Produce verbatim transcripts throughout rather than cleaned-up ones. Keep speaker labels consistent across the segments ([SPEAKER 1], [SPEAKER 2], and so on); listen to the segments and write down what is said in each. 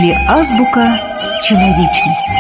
[SPEAKER 1] или азбука человечности.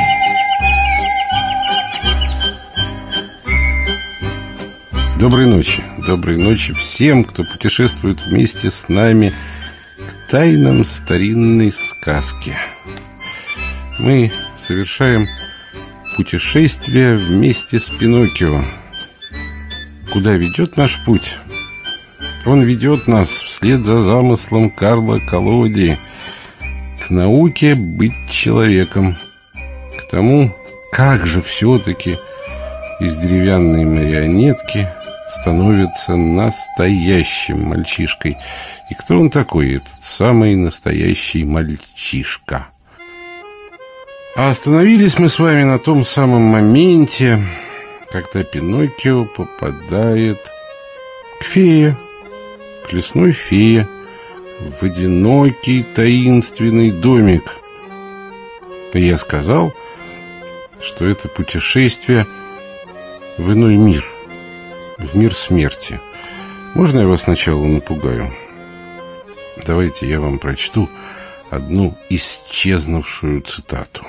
[SPEAKER 2] Доброй ночи, доброй ночи всем, кто путешествует вместе с нами к тайнам старинной сказки. Мы совершаем путешествие вместе с Пиноккио. Куда ведет наш путь? Он ведет нас вслед за замыслом Карла Коллоди к науке быть человеком, к тому, как же все-таки из деревянной марионетки становится настоящим мальчишкой. И кто он такой, этот самый настоящий мальчишка? А остановились мы с вами на том самом моменте, когда Пиноккио попадает к фее, к лесной фее, в одинокий таинственный домик. И я сказал, что это путешествие в иной мир, в мир смерти. Можно я вас сначала напугаю? Давайте я вам прочту одну исчезнувшую цитату.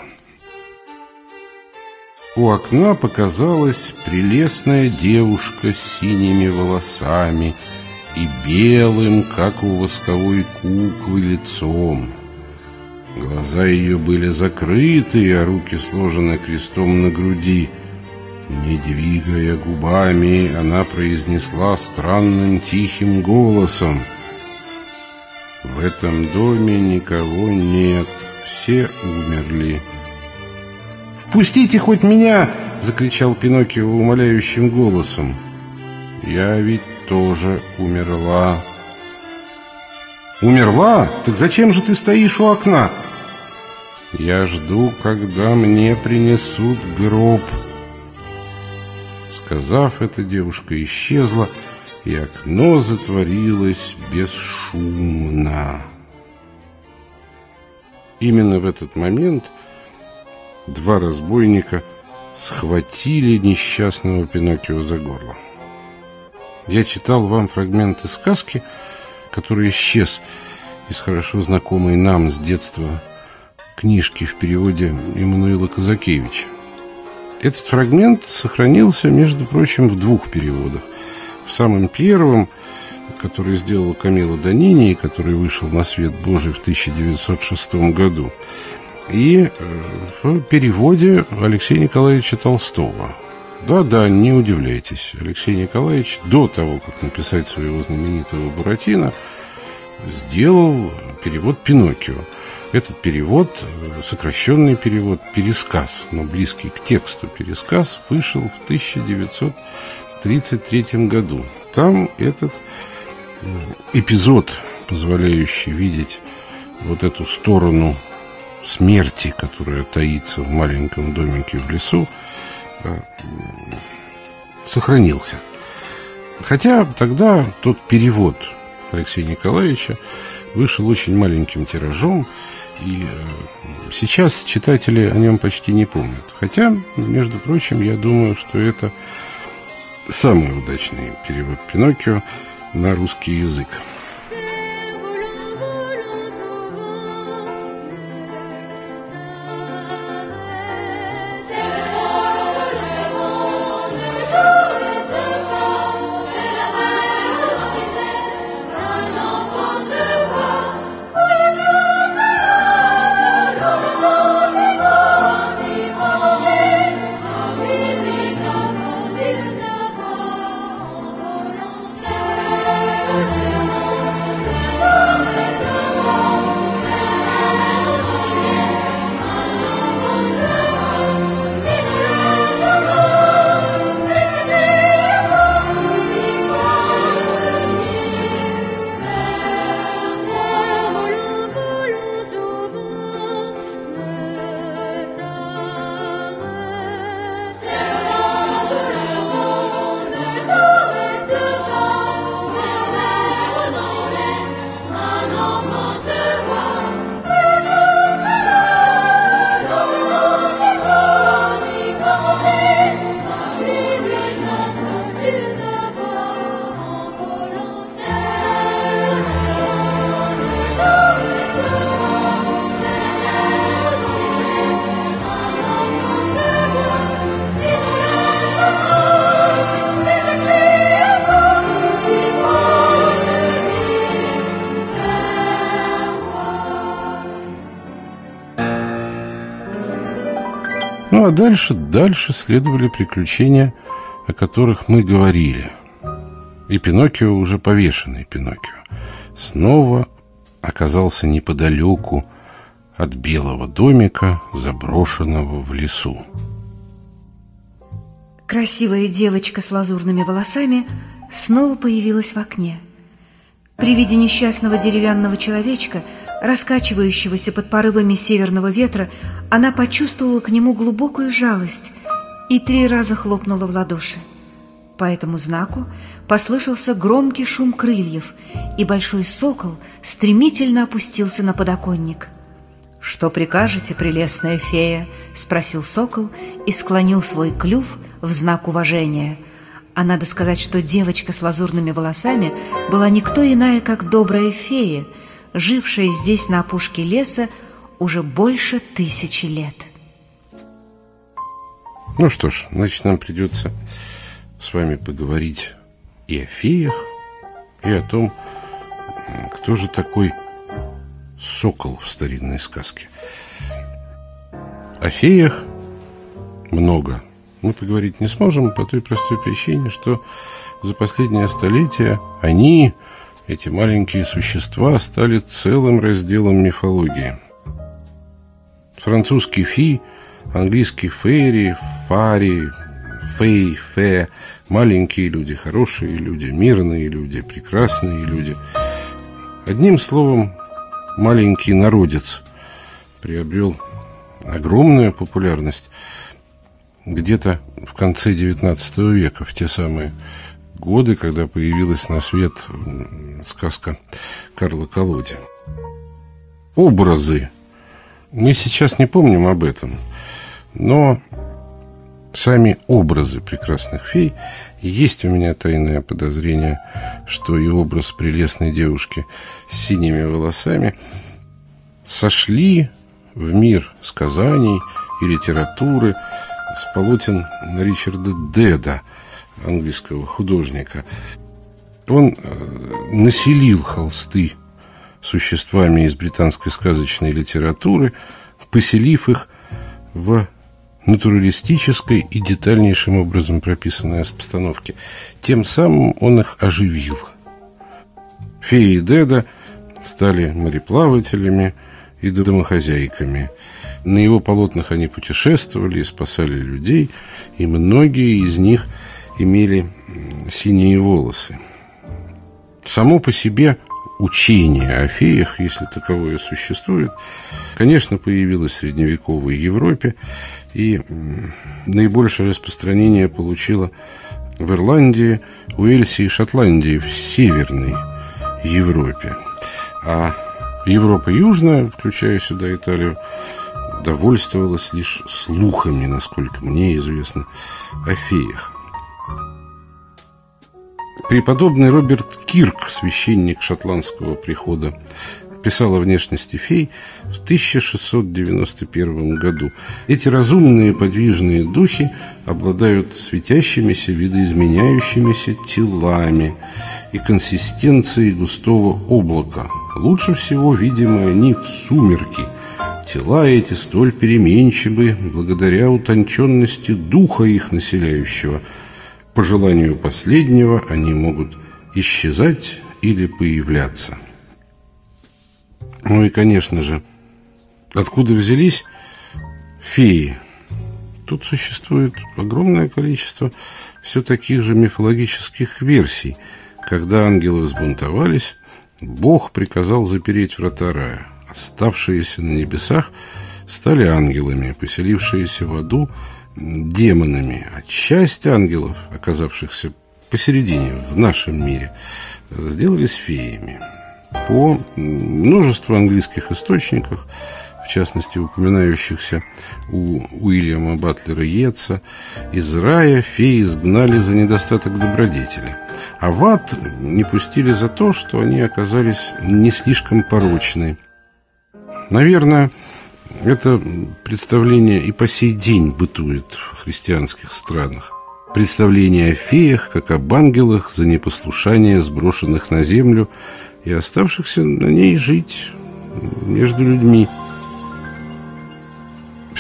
[SPEAKER 2] У окна показалась прелестная девушка с синими волосами и белым, как у восковой куклы, лицом. Глаза ее были закрыты, а руки сложены крестом на груди. Не двигая губами, она произнесла странным тихим голосом: «В этом доме никого нет, все умерли». «Впустите хоть меня!» — закричал Пиноккио умоляющим голосом. «Я ведь тоже умерла». «Умерла? Так зачем же ты стоишь у окна?» «Я жду, когда мне принесут гроб». Сказав это, девушка исчезла, и окно затворилось бесшумно. Именно в этот момент два разбойника схватили несчастного Пиноккио за горло. Я читал вам фрагменты сказки, который исчез из хорошо знакомой нам с детства книжки в переводе Иммануила Казакевича. Этот фрагмент сохранился, между прочим, в двух переводах. В самом первом, который сделала Камилла Донини, и который вышел на свет Божий в тысяча девятьсот шестом году, и в переводе Алексея Николаевича Толстого. Да-да, не удивляйтесь, Алексей Николаевич до того, как написать своего знаменитого Буратино, сделал перевод Пиноккио. Этот перевод, сокращенный перевод, пересказ, но близкий к тексту пересказ, вышел в тысяча девятьсот тридцать третьем году. Там этот эпизод, позволяющий видеть вот эту сторону смерти, которая таится в маленьком домике в лесу, сохранился. Хотя тогда тот перевод Алексея Николаевича вышел очень маленьким тиражом, и сейчас читатели о нем почти не помнят. Хотя, между прочим, я думаю, что это самый удачный перевод Пиноккио на русский язык. Ну, а дальше, дальше следовали приключения, о которых мы говорили. И Пиноккио, уже повешенный Пиноккио, снова оказался неподалеку от белого домика, заброшенного в лесу.
[SPEAKER 1] Красивая девочка с лазурными волосами снова появилась в окне. При виде несчастного деревянного человечка, раскачивающегося под порывами северного ветра, она почувствовала к нему глубокую жалость и три раза хлопнула в ладоши. По этому знаку послышался громкий шум крыльев, и большой сокол стремительно опустился на подоконник. «Что прикажете, прелестная фея?» — спросил сокол и склонил свой клюв в знак уважения. А надо сказать, что девочка с лазурными волосами была никто иная, как добрая фея, жившая здесь на опушке леса уже больше тысячи лет.
[SPEAKER 2] Ну что ж, значит, нам придется с вами поговорить и о феях, и о том, кто же такой сокол в старинной сказке. О феях много мы поговорить не сможем по той простой причине, что за последнее столетие они, эти маленькие существа, стали целым разделом мифологии. Французский фи, английский фейри, фари, фей, фе, маленькие люди, хорошие люди, мирные люди, прекрасные люди. Одним словом, маленький народец приобрел огромную популярность где-то в конце девятнадцатого века, в те самые годы, когда появилась на свет сказка Карла Колоди. Образы. Мы сейчас не помним об этом, но сами образы прекрасных фей, и есть у меня тайное подозрение, что и образ прелестной девушки с синими волосами сошли в мир сказаний и литературы с полотен Ричарда Деда, английского художника. Он населил холсты существами из британской сказочной литературы, поселив их в натуралистической и детальнейшим образом прописанной обстановке. Тем самым он их оживил. Феи Деда стали мореплавателями и домохозяйками. На его полотнах они путешествовали и спасали людей, и многие из них имели синие волосы. Само по себе учение о феях, если таковое существует, конечно, появилось в средневековой Европе и наибольшее распространение получило в Ирландии, Уэльсе и Шотландии, в Северной Европе. А Европа Южная, включая сюда Италию, довольствовалась лишь слухами, насколько мне известно, о феях. Преподобный Роберт Кирк, священник шотландского прихода, писал о внешности фей в тысяча шестьсот девяносто первом году. Эти разумные подвижные духи обладают светящимися, видоизменяющимися телами и консистенцией густого облака. Лучше всего видимы они в сумерки. Тела эти столь переменчивы благодаря утонченности духа их населяющего. По желанию последнего они могут исчезать или появляться. Ну и, конечно же, откуда взялись феи? Тут существует огромное количество все таких же мифологических версий. Когда ангелы взбунтовались, Бог приказал запереть врата рая. Оставшиеся на небесах стали ангелами, поселившиеся в аду демонами, а часть ангелов, оказавшихся посередине, в нашем мире, сделались феями. По множеству английских источников, в частности, упоминающихся у Уильяма Батлера Йейтса, из рая феи изгнали за недостаток добродетели, а в ад не пустили за то, что они оказались не слишком порочны. Наверное, это представление и по сей день бытует в христианских странах. Представление о феях, как об ангелах за непослушание, сброшенных на землю и оставшихся на ней жить между людьми.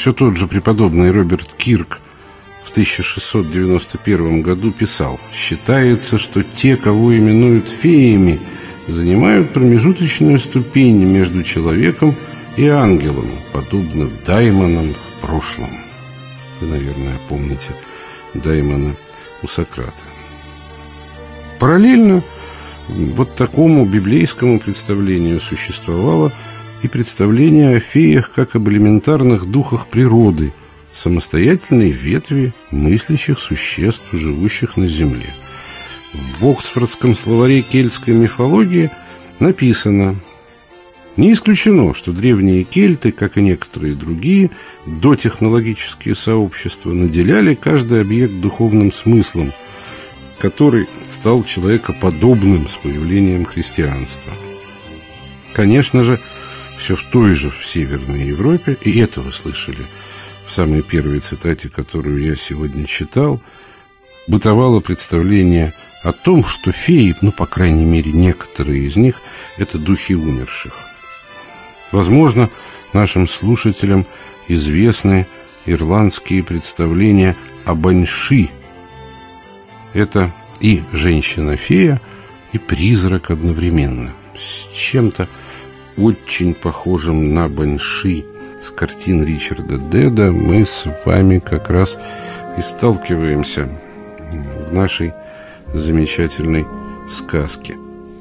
[SPEAKER 2] все тот же преподобный Роберт Кирк в тысяча шестьсот девяносто первом году писал: «Считается, что те, кого именуют феями, занимают промежуточную ступень между человеком и ангелом, подобно даймонам в прошлом». Вы, наверное, помните Даймона у Сократа. Параллельно вот такому библейскому представлению существовало и представление о феях как об элементарных духах природы, самостоятельной ветви мыслящих существ, живущих на земле. В Оксфордском словаре кельтской мифологии написано: не исключено, что древние кельты, как и некоторые другие дотехнологические сообщества, наделяли каждый объект духовным смыслом, который стал человекоподобным с появлением христианства. Конечно же, все в той же в Северной Европе, и это вы слышали в самой первой цитате, которую я сегодня читал, бытовало представление о том, что феи, ну, по крайней мере, некоторые из них, это духи умерших. Возможно, нашим слушателям известны ирландские представления о банши. Это и женщина-фея, и призрак одновременно, с чем-то очень похожим на банши с картин Ричарда Деда мы с вами как раз и сталкиваемся в нашей замечательной сказке.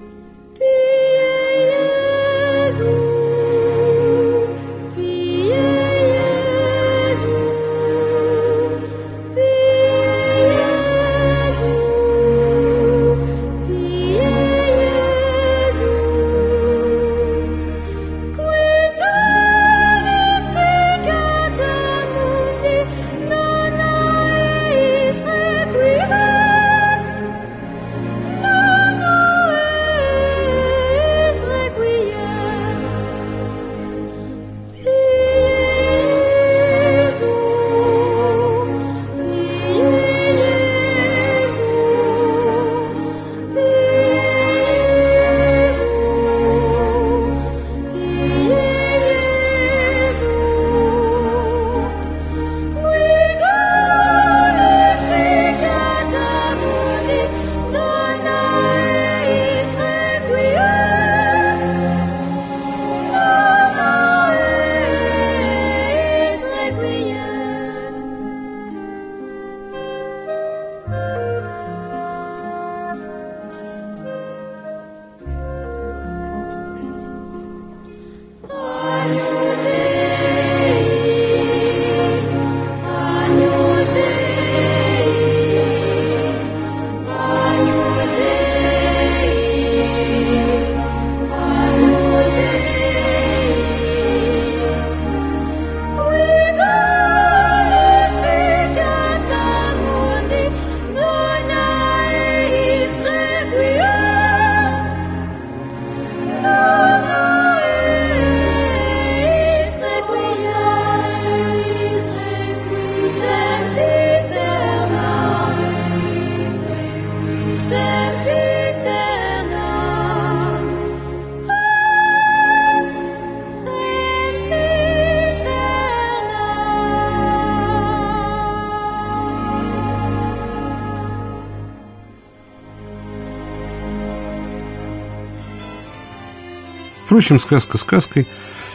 [SPEAKER 2] Впрочем, сказка сказкой,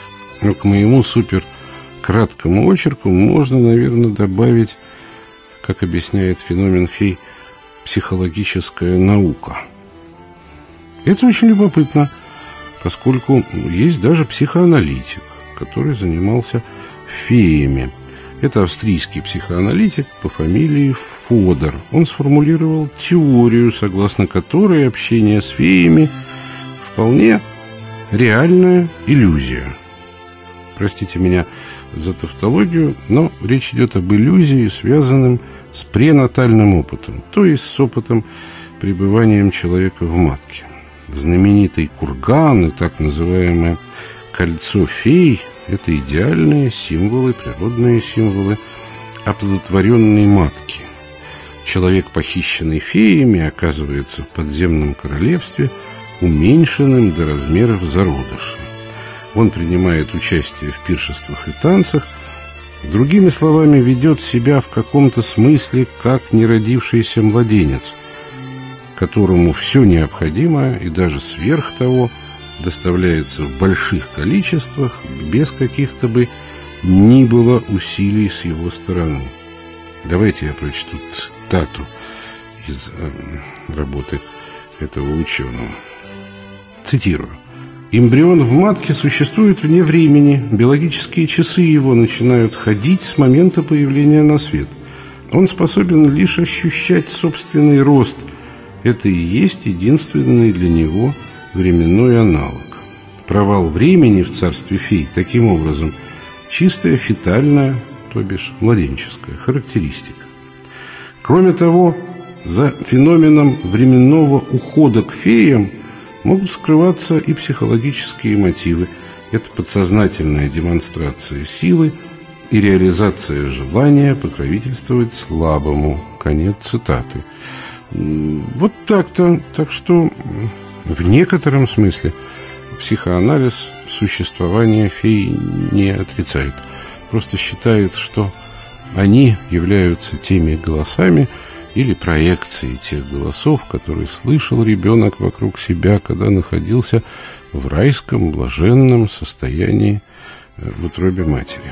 [SPEAKER 2] но к моему супер краткому очерку можно, наверное, добавить, как объясняет феномен фей, психологическая наука. Это очень любопытно, поскольку есть даже психоаналитик, который занимался феями. Это австрийский психоаналитик по фамилии Фодор. Он сформулировал теорию, согласно которой общение с феями вполне реальная иллюзия. Простите меня за тавтологию, но речь идет об иллюзии, связанном с пренатальным опытом, то есть с опытом пребывания человека в матке. Знаменитый курган и так называемое кольцо фей – это идеальные символы, природные символы оплодотворенной матки. Человек, похищенный феями, оказывается в подземном королевстве, уменьшенным до размеров зародыша. Он принимает участие в пиршествах и танцах Другими словами, ведет себя в каком-то смысле как неродившийся младенец, которому все необходимое и даже сверх того доставляется в больших количествах без каких-то бы ни было усилий с его стороны. Давайте я прочту цитату из э, работы этого ученого. Цитирую. «Эмбрион в матке существует вне времени. Биологические часы его начинают ходить с момента появления на свет. Он способен лишь ощущать собственный рост. Это и есть единственный для него временной аналог. Провал времени в царстве фей, таким образом, чистая фетальная, то бишь младенческая характеристика. Кроме того, за феноменом временного ухода к феям могут скрываться и психологические мотивы. Это подсознательная демонстрация силы и реализация желания покровительствовать слабому». Конец цитаты. Вот так-то. Так что в некотором смысле психоанализ существование фей не отрицает. Просто считает, что они являются теми голосами или проекцией тех голосов, которые слышал ребенок вокруг себя, когда находился в райском, блаженном состоянии в утробе матери.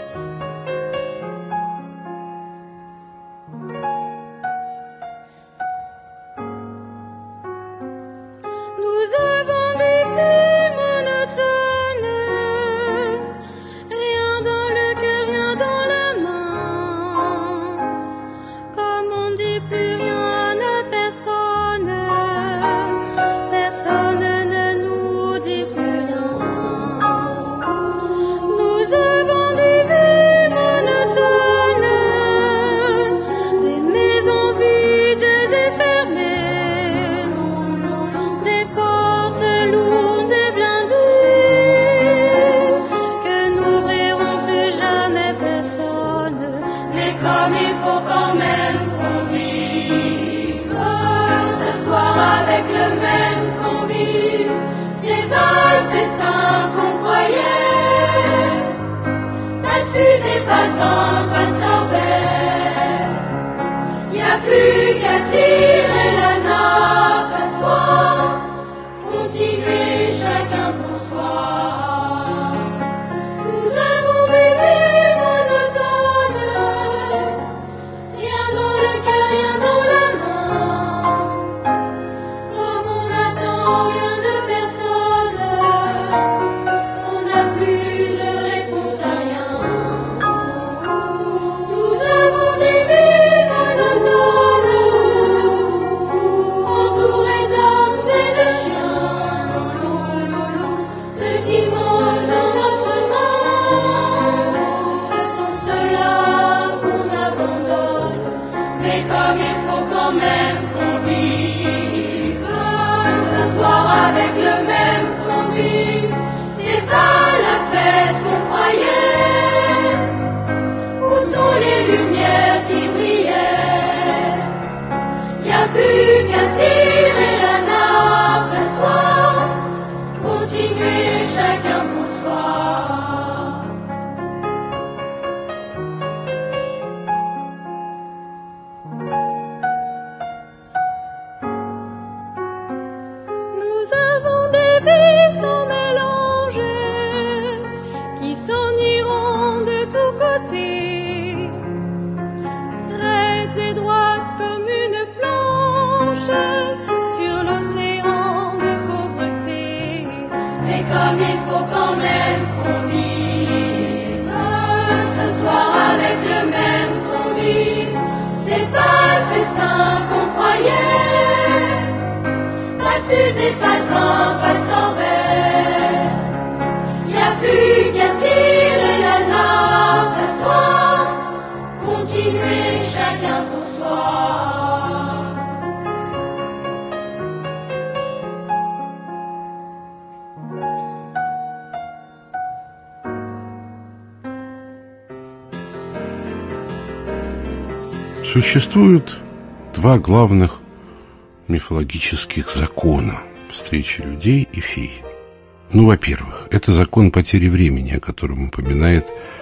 [SPEAKER 2] Существует два главных мифологических закона встречи людей и фей. Ну, во-первых, это закон потери времени, о котором упоминает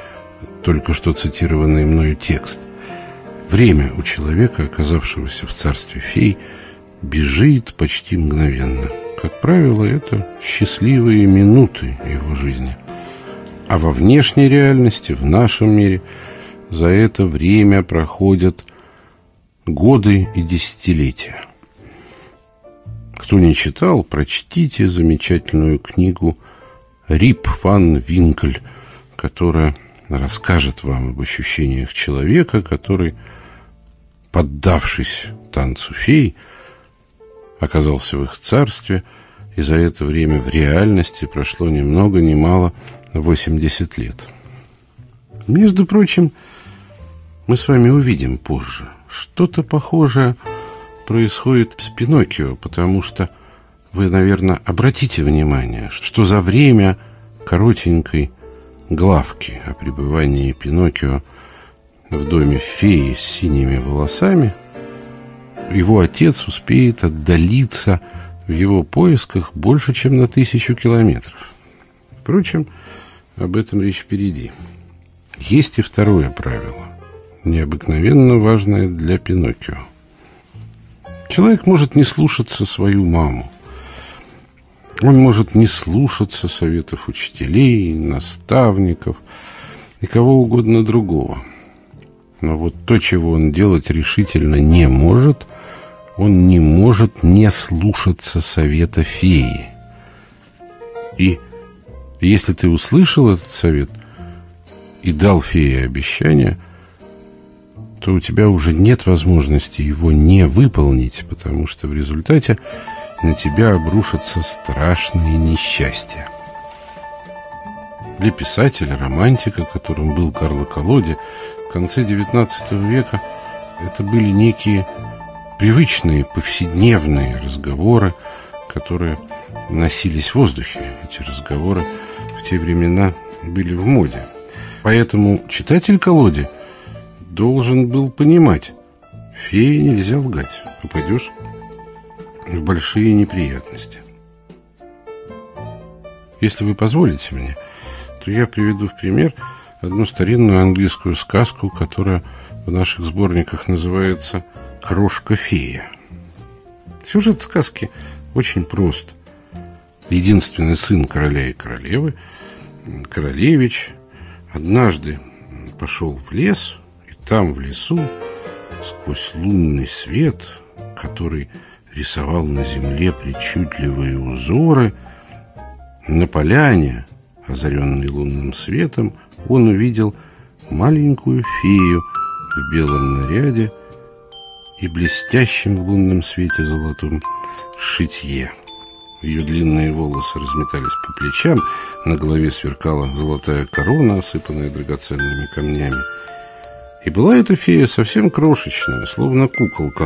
[SPEAKER 2] только что цитированный мною текст. Время у человека, оказавшегося в царстве фей, бежит почти мгновенно. Как правило, это счастливые минуты его жизни. А во внешней реальности, в нашем мире, за это время проходят годы и десятилетия. Кто не читал, прочтите замечательную книгу Рип ван Винкель, которая расскажет вам об ощущениях человека, который, поддавшись танцу фей, оказался в их царстве, и за это время в реальности прошло ни много ни мало восемьдесят лет. Между прочим, мы с вами увидим позже, что-то похожее происходит с Пиноккио, потому что вы, наверное, обратите внимание, что за время коротенькой главки о пребывании Пиноккио в доме феи с синими волосами его отец успеет отдалиться в его поисках больше, чем на тысячу километров. Впрочем, об этом речь впереди. Есть и второе правило, необыкновенно важное для Пиноккио. Человек может не слушаться свою маму. Он может не слушаться советов учителей, наставников и кого угодно другого. Но вот то, чего он делать решительно не может, он не может не слушаться совета феи. И если ты услышал этот совет и дал фее обещание, то у тебя уже нет возможности его не выполнить, потому что в результате на тебя обрушатся страшные несчастья. Для писателя, романтика, которым был Карло Коллоди, в конце девятнадцатого века это были некие привычные, повседневные разговоры, которые носились в воздухе. Эти разговоры в те времена были в моде. Поэтому читатель Коллоди должен был понимать, фее нельзя лгать, попадешь в большие неприятности. Если вы позволите мне, то я приведу в пример одну старинную английскую сказку, которая в наших сборниках называется «Крошка-фея». Сюжет сказки очень прост. Единственный сын короля и королевы, королевич, однажды пошел в лес, и там в лесу, сквозь лунный свет, который рисовал на земле причудливые узоры, на поляне, озаренной лунным светом, он увидел маленькую фею в белом наряде и блестящем в лунном свете золотом шитье. Ее длинные волосы разметались по плечам, на голове сверкала золотая корона, осыпанная драгоценными камнями. И была эта фея совсем крошечная, словно куколка.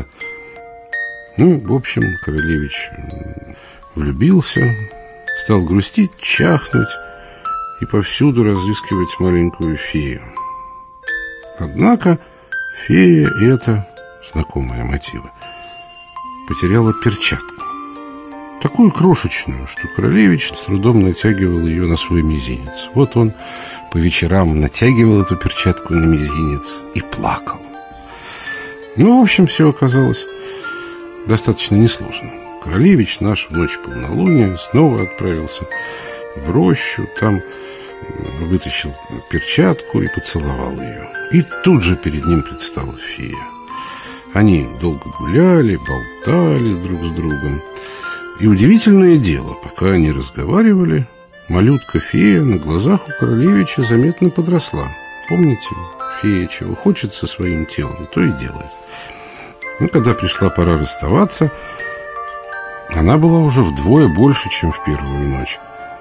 [SPEAKER 2] Ну, в общем, королевич влюбился, стал грустить, чахнуть и повсюду разыскивать маленькую фею. Однако фея эта, знакомые мотивы, потеряла перчатку. Такую крошечную, что королевич с трудом натягивал ее на свой мизинец. Вот он по вечерам натягивал эту перчатку на мизинец и плакал. Ну, в общем, все оказалось достаточно несложно. Королевич наш в ночь полнолуния снова отправился в рощу, там вытащил перчатку и поцеловал ее. И тут же перед ним предстала фея. Они долго гуляли, болтали друг с другом. И удивительное дело, пока они разговаривали, малютка-фея на глазах у королевича заметно подросла. Помните, фея чего хочет со своим телом, то и делает. Ну, когда пришла пора расставаться, она была уже вдвое больше, чем в первую ночь.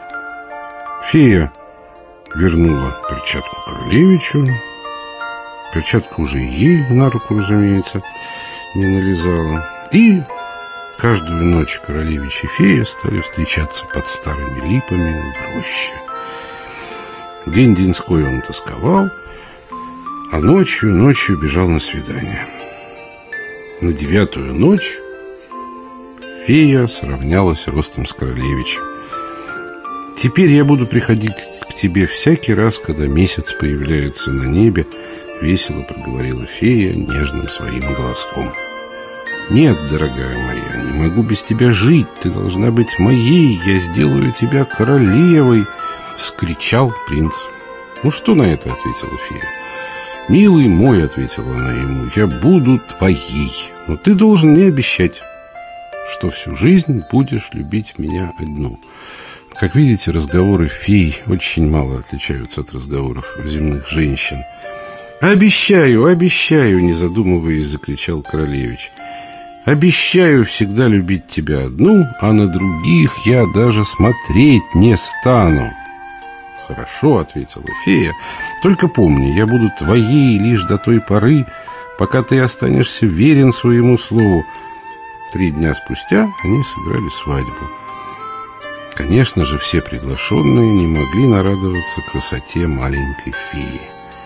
[SPEAKER 2] Фея вернула перчатку королевичу. Перчатка уже ей на руку, разумеется, не налезала. И каждую ночь королевич и фея стали встречаться под старыми липами в роще. День-деньской он тосковал, а ночью, ночью бежал на свидание. На девятую ночь фея сравнялась ростом с королевичем. теперь я буду приходить к тебе всякий раз, когда месяц появляется на небе, — весело проговорила фея нежным своим голоском. «Нет, дорогая моя, не могу без тебя жить. Ты должна быть моей. Я сделаю тебя королевой!» — вскричал принц. «Ну что на это?» — ответила фея. «Милый мой, — ответила она ему, — я буду твоей. Но ты должен мне обещать, что всю жизнь будешь любить меня одну». Как видите, разговоры фей очень мало отличаются от разговоров земных женщин. «Обещаю, обещаю!» — не задумываясь, закричал королевич. «Обещаю всегда любить тебя одну, а на других я даже смотреть не стану». «Хорошо, — ответила фея, — только помни, я буду твоей лишь до той поры, пока ты останешься верен своему слову». Три дня спустя они сыграли свадьбу. Конечно же, все приглашенные не могли нарадоваться красоте маленькой феи.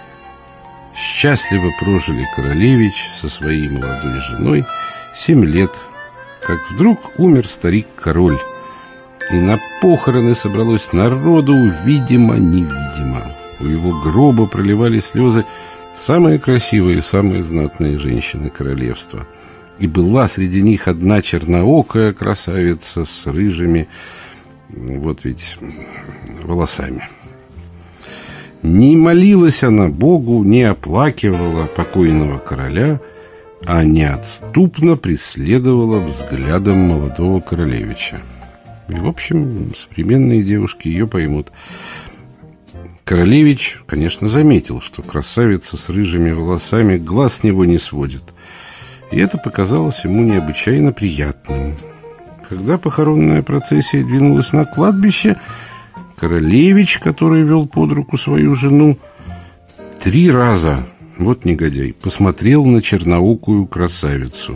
[SPEAKER 2] Счастливо прожили королевич со своей молодой женой семь лет, как вдруг умер старик-король, и на похороны собралось народу видимо-невидимо. У его гроба проливали слезы самые красивые и самые знатные женщины королевства. И была среди них одна черноокая красавица с рыжими, вот ведь, волосами. Не молилась она Богу, не оплакивала покойного короля, а неотступно преследовала взглядом молодого королевича. И, в общем, современные девушки ее поймут. Королевич, конечно, заметил, что красавица с рыжими волосами глаз с него не сводит. И это показалось ему необычайно приятным. Когда похоронная процессия двинулась на кладбище, королевич, который вел под руку свою жену, три раза, вот негодяй, посмотрел на черноокую красавицу.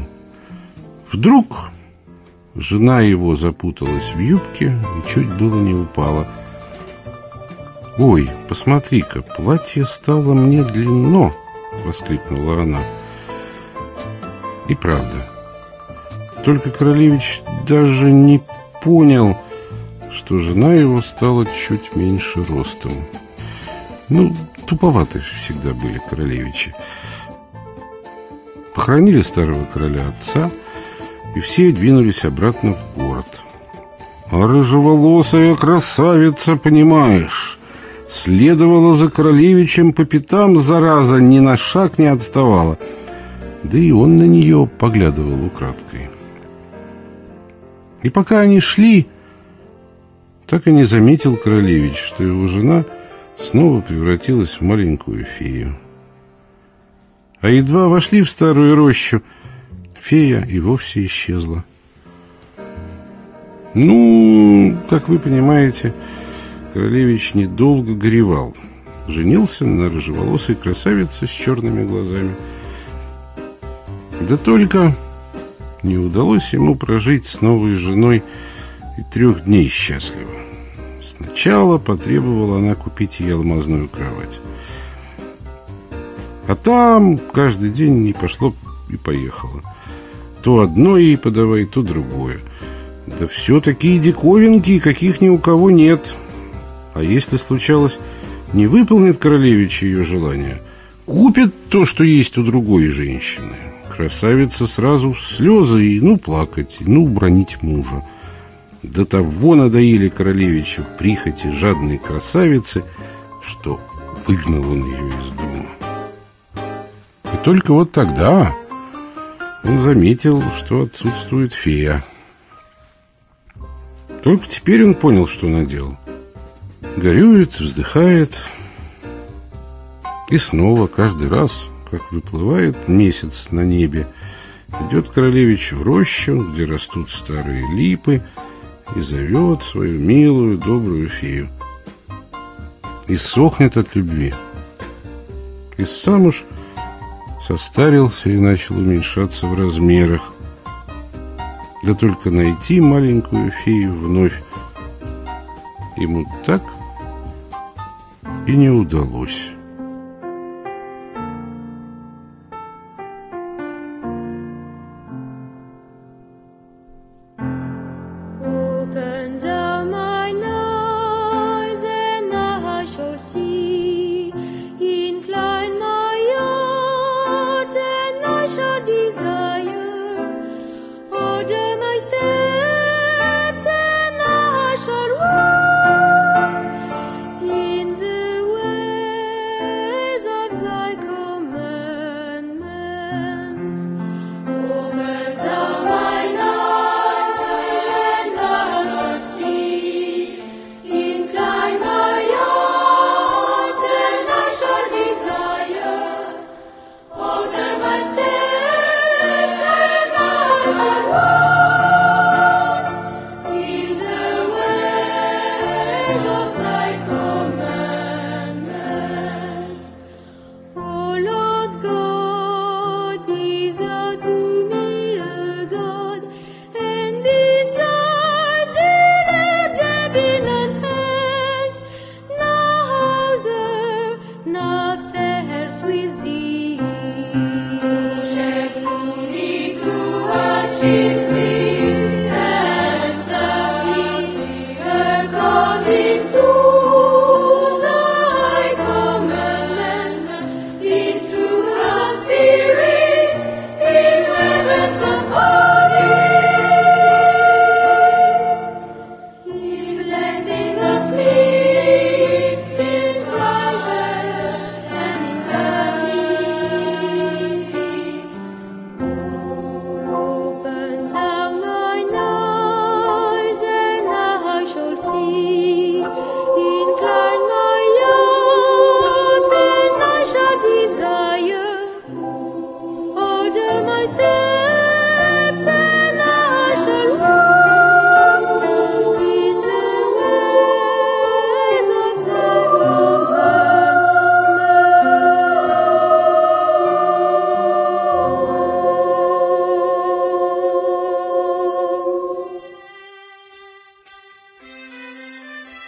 [SPEAKER 2] Вдруг жена его запуталась в юбке и чуть было не упала. «Ой, посмотри-ка, платье стало мне длинно!» — воскликнула она. И правда, только королевич даже не понял, что жена его стала чуть меньше ростом. Ну, туповаты всегда были королевичи. Похоронили старого короля отца, и все двинулись обратно в город. А рыжеволосая красавица, понимаешь, следовала за королевичем по пятам, зараза, ни на шаг не отставала. Да и он на нее поглядывал украдкой. И пока они шли, так и не заметил королевич, что его жена снова превратилась в маленькую фею. А едва вошли в старую рощу, фея и вовсе исчезла. Ну, как вы понимаете, королевич недолго горевал. Женился на рыжеволосой красавице с черными глазами. Да только не удалось ему прожить с новой женой и трех дней счастливо. Сначала потребовала она купить ей алмазную кровать. А там каждый день не пошло и поехало. То одно ей подавай, то другое. Да все такие диковинки, каких ни у кого нет. А если случалось, не выполнит королевич ее желание, купит то, что есть у другой женщины. Красавица сразу в слезы и ну плакать, и ну бранить мужа. До того надоели королевичу прихоти жадной красавицы, что выгнал он ее из дома. И только вот тогда он заметил, что отсутствует фея. Только теперь он понял, что наделал. Горюет, вздыхает. И снова, каждый раз, как выплывает месяц на небе, идет королевич в рощу, где растут старые липы, и зовет свою милую, добрую фею. И сохнет от любви. И сам уж состарился и начал уменьшаться в размерах. Да только найти маленькую фею вновь ему так и не удалось.
[SPEAKER 3] Opens out my nose.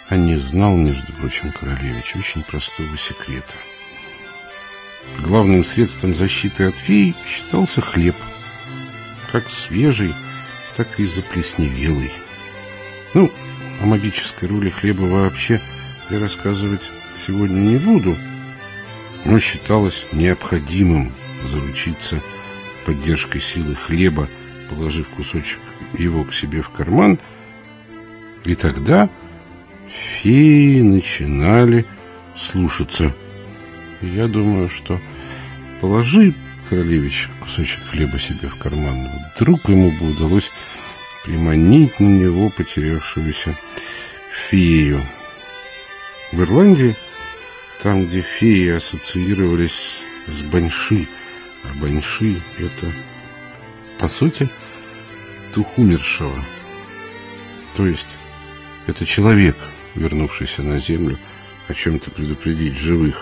[SPEAKER 2] А не знал, между прочим, королевич очень простого секрета. Главным средством защиты от фей считался хлеб, как свежий, так и заплесневелый. Ну, о магической роли хлеба вообще я рассказывать сегодня не буду, но считалось необходимым заручиться поддержкой силы хлеба, положив кусочек его к себе в карман, и тогда феи начинали слушаться. И я думаю, что положи королевич кусочек хлеба себе в карман, вдруг ему бы удалось приманить на него потерявшуюся фею. В Ирландии, там, где феи ассоциировались с банши, а банши — это, по сути, дух умершего. То есть это человек, вернувшийся на землю, о чем-то предупредить живых.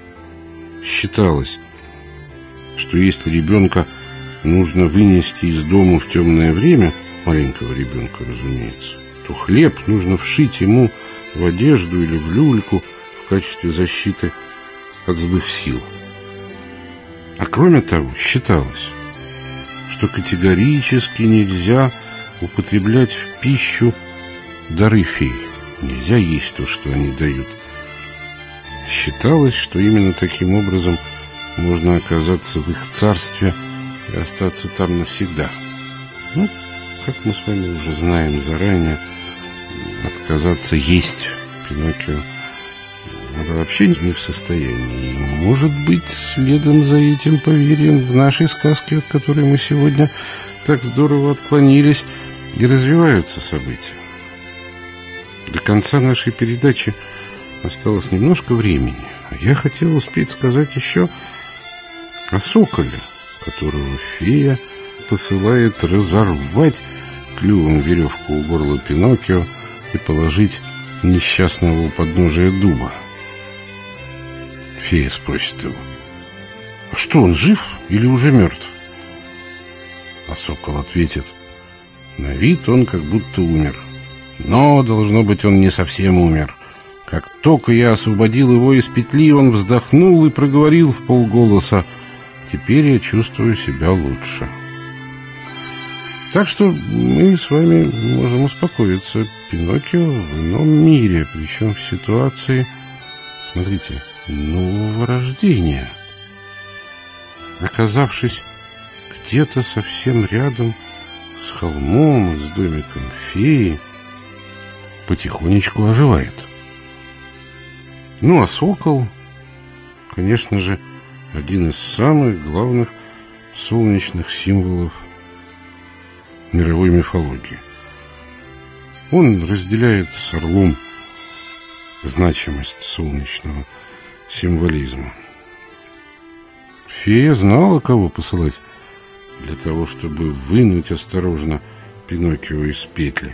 [SPEAKER 2] Считалось, что если ребенка нужно вынести из дома в темное время, маленького ребенка, разумеется, то хлеб нужно вшить ему в одежду или в люльку в качестве защиты от злых сил. А кроме того, считалось, что категорически нельзя употреблять в пищу дары фей. Нельзя есть то, что они дают. Считалось, что именно таким образом можно оказаться в их царстве и остаться там навсегда. Ну, как мы с вами уже знаем заранее, отказаться есть Пиноккио вообще не в состоянии. И, может быть, следом за этим поверьем в нашей сказке, от которой мы сегодня так здорово отклонились, и развиваются события. До конца нашей передачи осталось немножко времени. Я хотел успеть сказать еще о соколе, которого фея посылает разорвать клювом веревку у горла Пиноккио и положить несчастного у подножия дуба. Фея спросит его: «А что, он жив или уже мертв?» А сокол ответит: «На вид он как будто умер, но, должно быть, он не совсем умер. Как только я освободил его из петли, он вздохнул и проговорил вполголоса: теперь я чувствую себя лучше». Так что мы с вами можем успокоиться. Пиноккио в ином мире, причем в ситуации, смотрите, нового рождения. Оказавшись где-то совсем рядом с холмом и с домиком феи, потихонечку оживает. Ну, а сокол, конечно же, один из самых главных солнечных символов мировой мифологии. Он разделяет с орлом значимость солнечного символизма. Фея знала, кого посылать для того, чтобы вынуть осторожно Пиноккио из петли.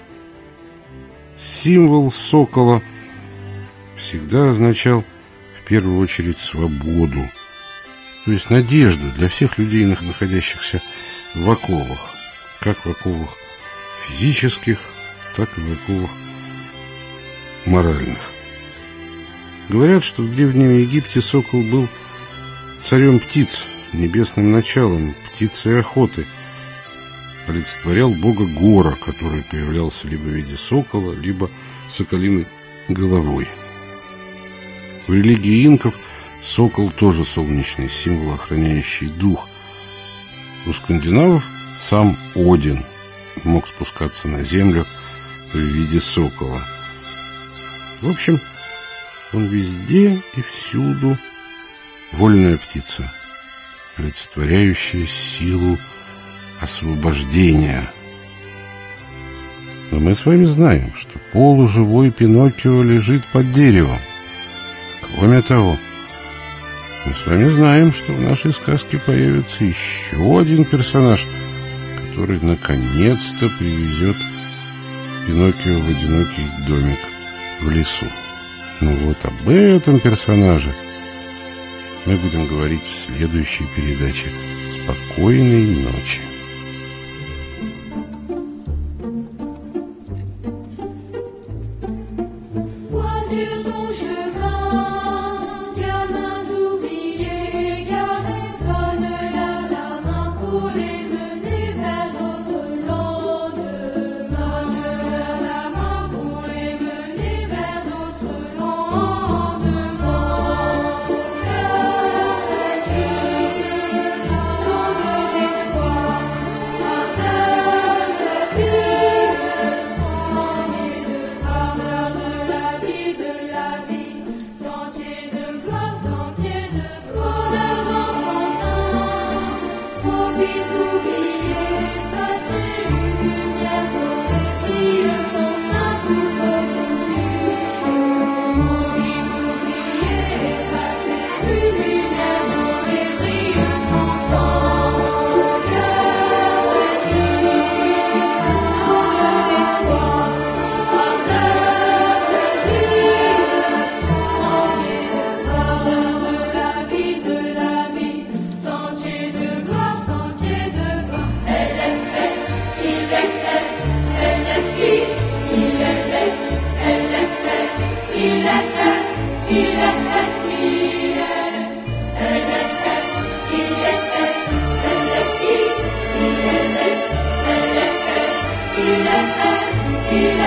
[SPEAKER 2] Символ сокола всегда означал в первую очередь свободу, то есть надежду для всех людей, находящихся в оковах, как в оковах физических, так и в оковах моральных. Говорят, что в Древнем Египте сокол был царем птиц, небесным началом, птицей охоты, олицетворял бога Гора, который появлялся либо в виде сокола, либо соколиной головой. В религии инков сокол тоже солнечный символ, охраняющий дух. У скандинавов сам Один мог спускаться на землю в виде сокола. В общем, он везде и всюду вольная птица, олицетворяющая силу освобождения. Но мы с вами знаем, что полуживой Пиноккио лежит под деревом. Кроме того, мы с вами знаем, что в нашей сказке появится еще один персонаж, который наконец-то привезет Пиноккио в одинокий домик в лесу. Ну вот об этом персонаже мы будем говорить в следующей передаче. Спокойной ночи.
[SPEAKER 3] il